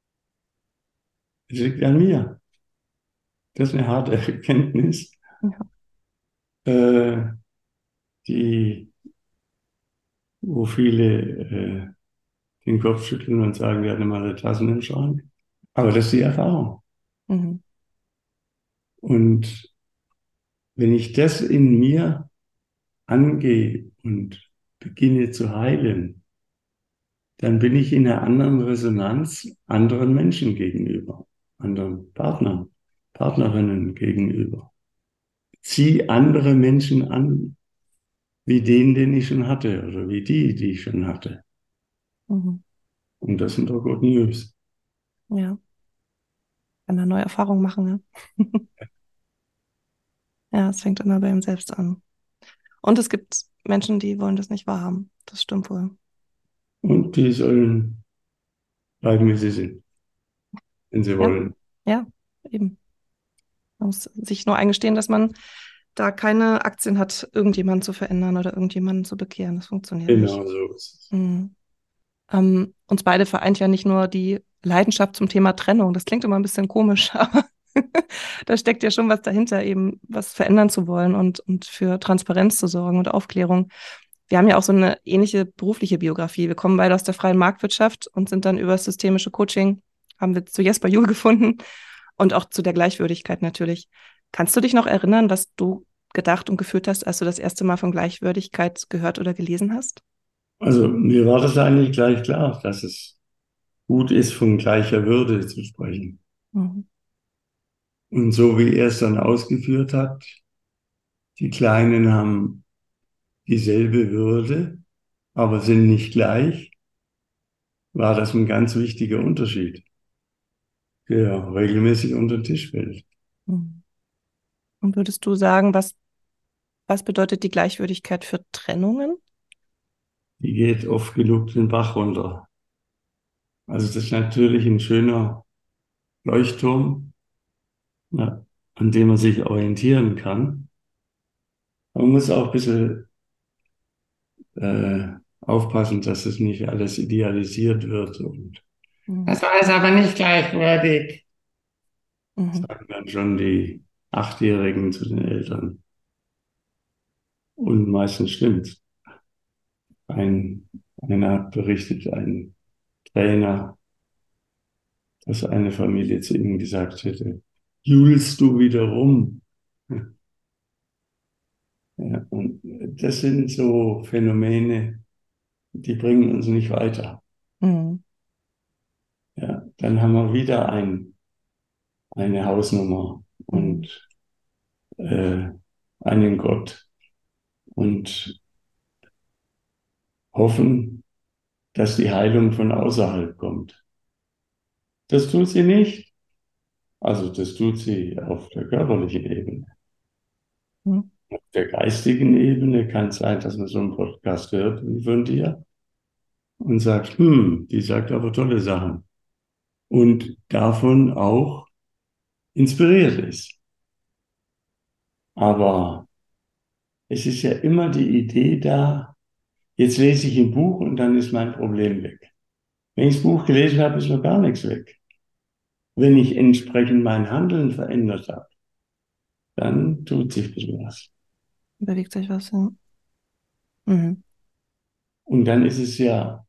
es liegt an mir. Das ist eine harte Erkenntnis, Ja. äh, die, wo viele den Kopf schütteln und sagen, wir hatten mal eine Tassen im Schrank. Aber das ist die Erfahrung. Mhm. Und wenn ich das in mir angehe und beginne zu heilen, dann bin ich in einer anderen Resonanz anderen Menschen gegenüber, anderen Partnern, Partnerinnen gegenüber. Zieh andere Menschen an, wie den ich schon hatte oder wie die ich schon hatte. Mhm. Und das sind doch Good News. Ja, kann da neue Erfahrungen machen, ne? Ja, es fängt immer bei ihm selbst an. Und es gibt Menschen, die wollen das nicht wahrhaben. Das stimmt wohl. Und die sollen bleiben, wie sie sind, wenn sie Ja, wollen. ja, eben. Man muss sich nur eingestehen, dass man da keine Aktien hat, irgendjemanden zu verändern oder irgendjemanden zu bekehren. Das funktioniert nicht. Genau so ist es. Mhm. Uns beide vereint ja nicht nur die Leidenschaft zum Thema Trennung. Das klingt immer ein bisschen komisch, aber da steckt ja schon was dahinter, eben was verändern zu wollen und für Transparenz zu sorgen und Aufklärung. Wir haben ja auch so eine ähnliche berufliche Biografie. Wir kommen beide aus der freien Marktwirtschaft und sind dann über das systemische Coaching, haben wir zu Jesper Juhl gefunden und auch zu der Gleichwürdigkeit natürlich. Kannst du dich noch erinnern, was du gedacht und gefühlt hast, als du das erste Mal von Gleichwürdigkeit gehört oder gelesen hast? Also mir war das eigentlich gleich klar, dass es gut ist, von gleicher Würde zu sprechen. Mhm. Und so wie er es dann ausgeführt hat, die Kleinen haben dieselbe Würde, aber sind nicht gleich, war das ein ganz wichtiger Unterschied, der regelmäßig unter den Tisch fällt. Mhm. Und würdest du sagen, was bedeutet die Gleichwürdigkeit für Trennungen? Die geht oft genug den Bach runter. Also das ist natürlich ein schöner Leuchtturm, ja, an dem man sich orientieren kann. Man muss auch ein bisschen äh, aufpassen, dass es nicht alles idealisiert wird und Das war jetzt aber nicht gleichwürdig. Mhm. Sagen dann schon die Achtjährigen zu den Eltern. Und meistens stimmt's. Einer hat berichtet, ein Trainer, dass eine Familie zu ihm gesagt hätte, julst du wieder rum? Ja, und das sind so Phänomene, die bringen uns nicht weiter. Mhm. Ja, dann haben wir wieder eine Hausnummer Mhm. und einen Gott und hoffen, dass die Heilung von außerhalb kommt. Das tut sie nicht. Also das tut sie auf der körperlichen Ebene. Mhm. Auf der geistigen Ebene kann es sein, dass man so einen Podcast hört wie von dir und sagt, die sagt aber tolle Sachen. Und davon auch inspiriert ist. Aber es ist ja immer die Idee da, jetzt lese ich ein Buch und dann ist mein Problem weg. Wenn ich das Buch gelesen habe, ist noch gar nichts weg. Wenn ich entsprechend mein Handeln verändert habe, dann tut sich ein bisschen was. Bewegt sich was, ja. Mhm. Und dann ist es ja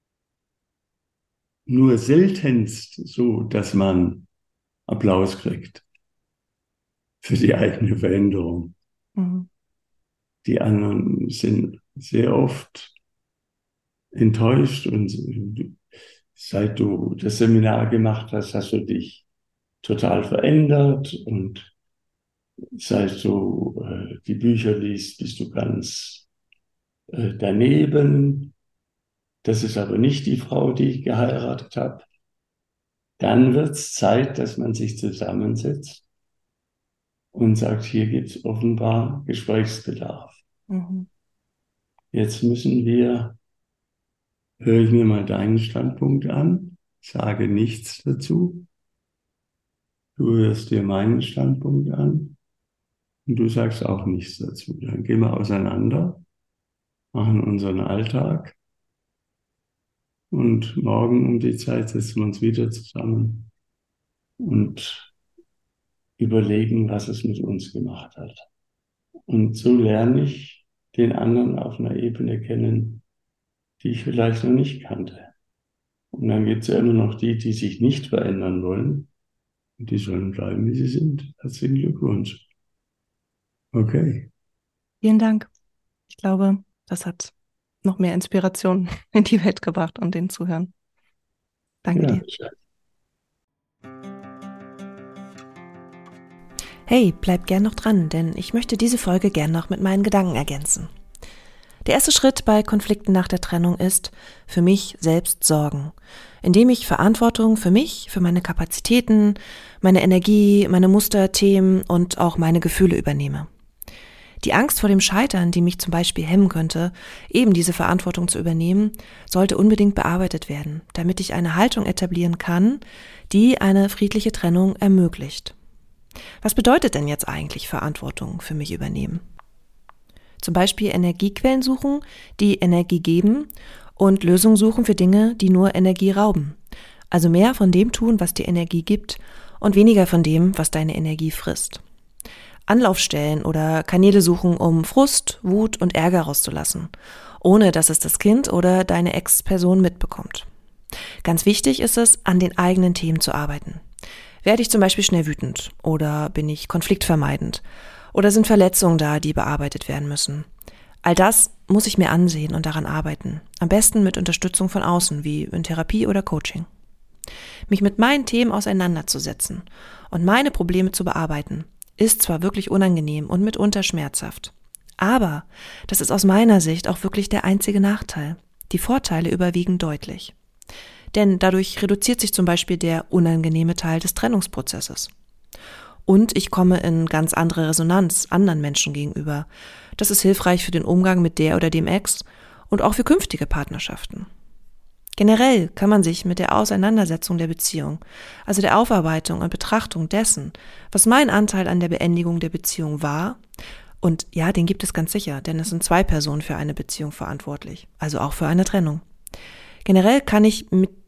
nur seltenst so, dass man Applaus kriegt für die eigene Veränderung. Mhm. Die anderen sind sehr oft enttäuscht und seit du das Seminar gemacht hast, hast du dich total verändert und seit du die Bücher liest, bist du ganz daneben. Das ist aber nicht die Frau, die ich geheiratet habe. Dann wird es Zeit, dass man sich zusammensetzt und sagt, hier gibt es offenbar Gesprächsbedarf. Mhm. Jetzt höre ich mir mal deinen Standpunkt an, sage nichts dazu. Du hörst dir meinen Standpunkt an und du sagst auch nichts dazu. Dann gehen wir auseinander, machen unseren Alltag und morgen um die Zeit setzen wir uns wieder zusammen und überlegen, was es mit uns gemacht hat. Und so lerne ich den anderen auf einer Ebene kennen, die ich vielleicht noch nicht kannte. Und dann gibt es ja immer noch die, die sich nicht verändern wollen. Und die sollen bleiben, wie sie sind. Herzlichen Glückwunsch. Okay. Vielen Dank. Ich glaube, das hat noch mehr Inspiration in die Welt gebracht und den Zuhören. Danke Ja, dir. Hey, bleib gern noch dran, denn ich möchte diese Folge gern noch mit meinen Gedanken ergänzen. Der erste Schritt bei Konflikten nach der Trennung ist, für mich selbst sorgen, indem ich Verantwortung für mich, für meine Kapazitäten, meine Energie, meine Muster, Themen und auch meine Gefühle übernehme. Die Angst vor dem Scheitern, die mich zum Beispiel hemmen könnte, eben diese Verantwortung zu übernehmen, sollte unbedingt bearbeitet werden, damit ich eine Haltung etablieren kann, die eine friedliche Trennung ermöglicht. Was bedeutet denn jetzt eigentlich Verantwortung für mich übernehmen? Zum Beispiel Energiequellen suchen, die Energie geben und Lösungen suchen für Dinge, die nur Energie rauben. Also mehr von dem tun, was dir Energie gibt und weniger von dem, was deine Energie frisst. Anlaufstellen oder Kanäle suchen, um Frust, Wut und Ärger rauszulassen, ohne dass es das Kind oder deine Ex-Person mitbekommt. Ganz wichtig ist es, an den eigenen Themen zu arbeiten. Werde ich zum Beispiel schnell wütend oder bin ich konfliktvermeidend oder sind Verletzungen da, die bearbeitet werden müssen? All das muss ich mir ansehen und daran arbeiten. Am besten mit Unterstützung von außen, wie in Therapie oder Coaching. Mich mit meinen Themen auseinanderzusetzen und meine Probleme zu bearbeiten, ist zwar wirklich unangenehm und mitunter schmerzhaft. Aber das ist aus meiner Sicht auch wirklich der einzige Nachteil. Die Vorteile überwiegen deutlich. Denn dadurch reduziert sich zum Beispiel der unangenehme Teil des Trennungsprozesses. Und ich komme in ganz andere Resonanz anderen Menschen gegenüber. Das ist hilfreich für den Umgang mit der oder dem Ex und auch für künftige Partnerschaften. Generell kann man sich mit der Auseinandersetzung der Beziehung, also der Aufarbeitung und Betrachtung dessen, was mein Anteil an der Beendigung der Beziehung war, und ja, den gibt es ganz sicher, denn es sind 2 Personen für eine Beziehung verantwortlich, also auch für eine Trennung. Generell kann ich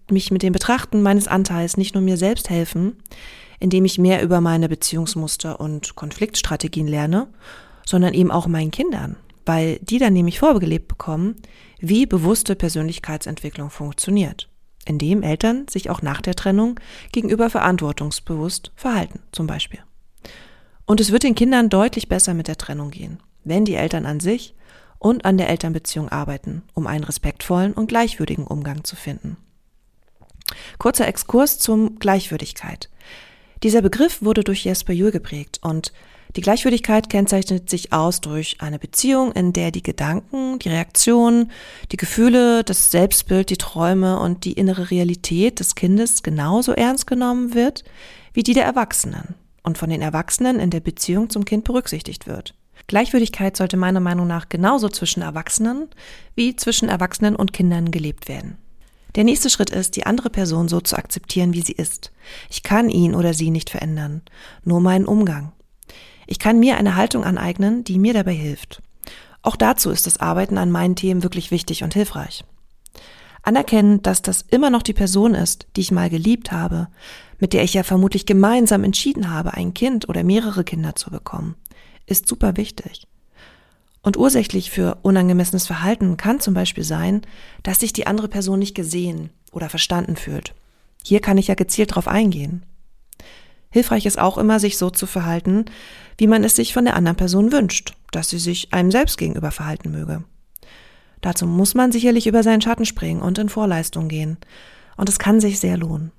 mich mit dem Betrachten meines Anteils nicht nur mir selbst helfen, indem ich mehr über meine Beziehungsmuster und Konfliktstrategien lerne, sondern eben auch meinen Kindern, weil die dann nämlich vorgelebt bekommen, wie bewusste Persönlichkeitsentwicklung funktioniert, indem Eltern sich auch nach der Trennung gegenüber verantwortungsbewusst verhalten, zum Beispiel. Und es wird den Kindern deutlich besser mit der Trennung gehen, wenn die Eltern an sich und an der Elternbeziehung arbeiten, um einen respektvollen und gleichwürdigen Umgang zu finden. Kurzer Exkurs zum Gleichwürdigkeit. Dieser Begriff wurde durch Jesper Juhl geprägt und die Gleichwürdigkeit kennzeichnet sich aus durch eine Beziehung, in der die Gedanken, die Reaktionen, die Gefühle, das Selbstbild, die Träume und die innere Realität des Kindes genauso ernst genommen wird wie die der Erwachsenen und von den Erwachsenen in der Beziehung zum Kind berücksichtigt wird. Gleichwürdigkeit sollte meiner Meinung nach genauso zwischen Erwachsenen wie zwischen Erwachsenen und Kindern gelebt werden. Der nächste Schritt ist, die andere Person so zu akzeptieren, wie sie ist. Ich kann ihn oder sie nicht verändern, nur meinen Umgang. Ich kann mir eine Haltung aneignen, die mir dabei hilft. Auch dazu ist das Arbeiten an meinen Themen wirklich wichtig und hilfreich. Anerkennen, dass das immer noch die Person ist, die ich mal geliebt habe, mit der ich ja vermutlich gemeinsam entschieden habe, ein Kind oder mehrere Kinder zu bekommen, ist super wichtig. Und ursächlich für unangemessenes Verhalten kann zum Beispiel sein, dass sich die andere Person nicht gesehen oder verstanden fühlt. Hier kann ich ja gezielt drauf eingehen. Hilfreich ist auch immer, sich so zu verhalten, wie man es sich von der anderen Person wünscht, dass sie sich einem selbst gegenüber verhalten möge. Dazu muss man sicherlich über seinen Schatten springen und in Vorleistung gehen. Und es kann sich sehr lohnen.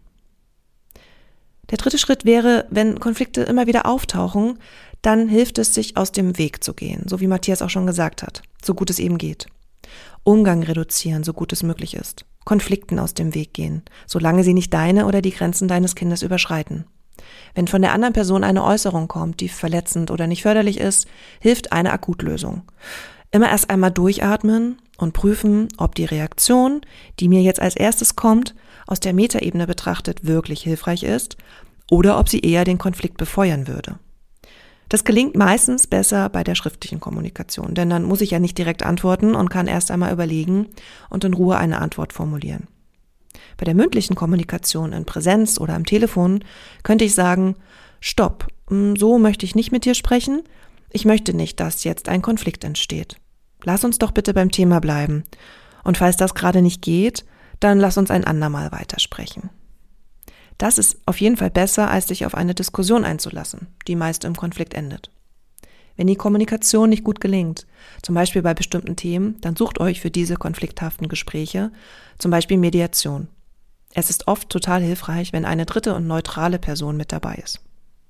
Der dritte Schritt wäre, wenn Konflikte immer wieder auftauchen, dann hilft es, sich aus dem Weg zu gehen, so wie Matthias auch schon gesagt hat, so gut es eben geht. Umgang reduzieren, so gut es möglich ist. Konflikten aus dem Weg gehen, solange sie nicht deine oder die Grenzen deines Kindes überschreiten. Wenn von der anderen Person eine Äußerung kommt, die verletzend oder nicht förderlich ist, hilft eine Akutlösung. Immer erst einmal durchatmen und prüfen, ob die Reaktion, die mir jetzt als erstes kommt, aus der Metaebene betrachtet wirklich hilfreich ist oder ob sie eher den Konflikt befeuern würde. Das gelingt meistens besser bei der schriftlichen Kommunikation, denn dann muss ich ja nicht direkt antworten und kann erst einmal überlegen und in Ruhe eine Antwort formulieren. Bei der mündlichen Kommunikation in Präsenz oder am Telefon könnte ich sagen, stopp, so möchte ich nicht mit dir sprechen, ich möchte nicht, dass jetzt ein Konflikt entsteht. Lass uns doch bitte beim Thema bleiben. Und falls das gerade nicht geht, dann lass uns ein andermal weitersprechen. Das ist auf jeden Fall besser, als sich auf eine Diskussion einzulassen, die meist im Konflikt endet. Wenn die Kommunikation nicht gut gelingt, zum Beispiel bei bestimmten Themen, dann sucht euch für diese konflikthaften Gespräche, zum Beispiel Mediation. Es ist oft total hilfreich, wenn eine dritte und neutrale Person mit dabei ist.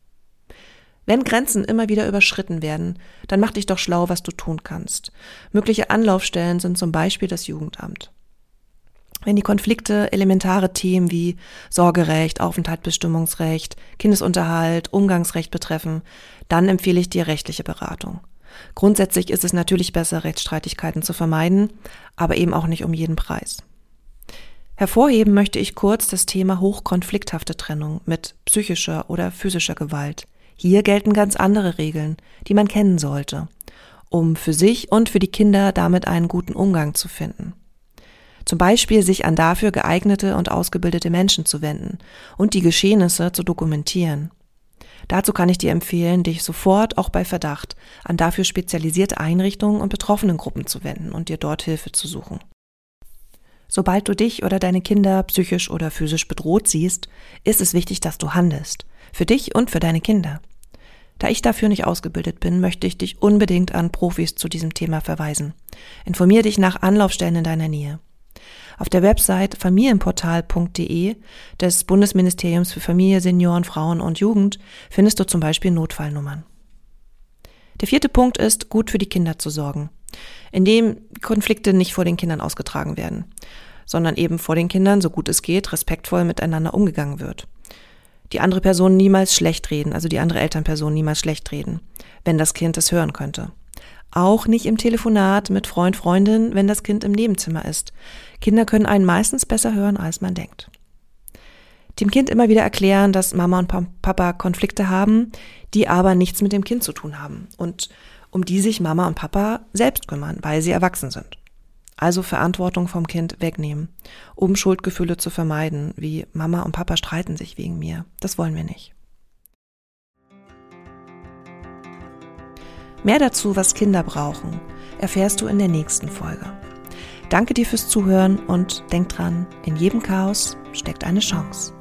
Wenn Grenzen immer wieder überschritten werden, dann mach dich doch schlau, was du tun kannst. Mögliche Anlaufstellen sind zum Beispiel das Jugendamt. Wenn die Konflikte elementare Themen wie Sorgerecht, Aufenthaltsbestimmungsrecht, Kindesunterhalt, Umgangsrecht betreffen, dann empfehle ich dir rechtliche Beratung. Grundsätzlich ist es natürlich besser, Rechtsstreitigkeiten zu vermeiden, aber eben auch nicht um jeden Preis. Hervorheben möchte ich kurz das Thema hochkonflikthafte Trennung mit psychischer oder physischer Gewalt. Hier gelten ganz andere Regeln, die man kennen sollte, um für sich und für die Kinder damit einen guten Umgang zu finden. Zum Beispiel sich an dafür geeignete und ausgebildete Menschen zu wenden und die Geschehnisse zu dokumentieren. Dazu kann ich dir empfehlen, dich sofort auch bei Verdacht an dafür spezialisierte Einrichtungen und Betroffenengruppen zu wenden und dir dort Hilfe zu suchen. Sobald du dich oder deine Kinder psychisch oder physisch bedroht siehst, ist es wichtig, dass du handelst. Für dich und für deine Kinder. Da ich dafür nicht ausgebildet bin, möchte ich dich unbedingt an Profis zu diesem Thema verweisen. Informiere dich nach Anlaufstellen in deiner Nähe. Auf der Website familienportal.de des Bundesministeriums für Familie, Senioren, Frauen und Jugend findest du zum Beispiel Notfallnummern. Der vierte Punkt ist, gut für die Kinder zu sorgen, indem Konflikte nicht vor den Kindern ausgetragen werden, sondern eben vor den Kindern, so gut es geht, respektvoll miteinander umgegangen wird. Die andere Person niemals schlecht reden, also die andere Elternperson niemals schlecht reden, wenn das Kind es hören könnte. Auch nicht im Telefonat mit Freund, Freundin, wenn das Kind im Nebenzimmer ist. Kinder können einen meistens besser hören, als man denkt. Dem Kind immer wieder erklären, dass Mama und Papa Konflikte haben, die aber nichts mit dem Kind zu tun haben und um die sich Mama und Papa selbst kümmern, weil sie erwachsen sind. Also Verantwortung vom Kind wegnehmen, um Schuldgefühle zu vermeiden, wie Mama und Papa streiten sich wegen mir. Das wollen wir nicht. Mehr dazu, was Kinder brauchen, erfährst du in der nächsten Folge. Danke dir fürs Zuhören und denk dran, in jedem Chaos steckt eine Chance.